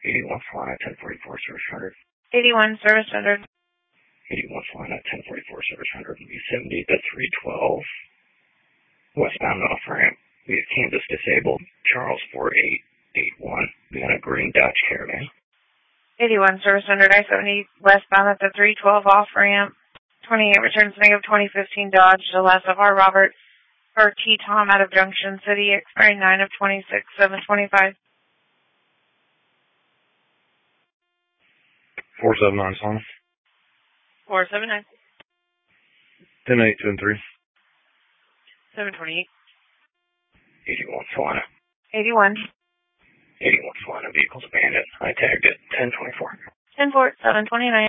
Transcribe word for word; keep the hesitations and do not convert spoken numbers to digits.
eighty-one Solana, ten forty-four, service one hundred. eighty-one, service one hundred. eighty-one Solana, ten forty-four, service one hundred. V seventy to three twelve. Westbound off ramp. We have Kansas disabled. Charles four eight eight one. We got a green Dodge Caravan. eighty-one, service one hundred, I seventy, westbound at the three twelve off ramp. twenty-eight returns negative twenty fifteen Dodge, the last of our Robert for T Tom out of Junction City, expiring nine of twenty-six, seven twenty-five. four seven nine Solana. four seven nine. ten eight ten three. seven twenty-eight. eighty-one Solana. eighty-one. eighty-one Solana, vehicles abandoned. I tagged it ten twenty-four. ten four, seven twenty-nine.